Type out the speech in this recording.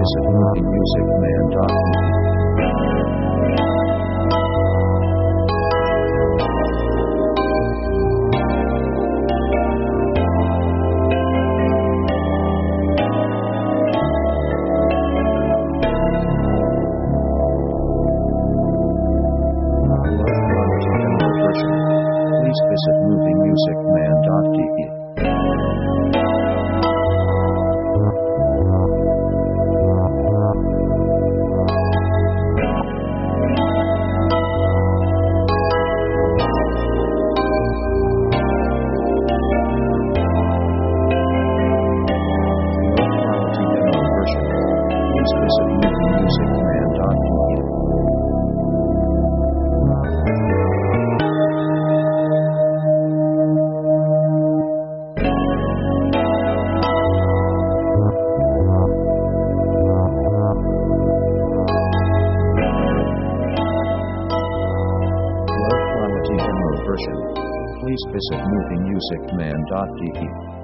visit moviemusicman.de. Please visit moviemusicman.de. Please visit moviemusicman.de. Low quality demo version. Please visit moviemusicman.de.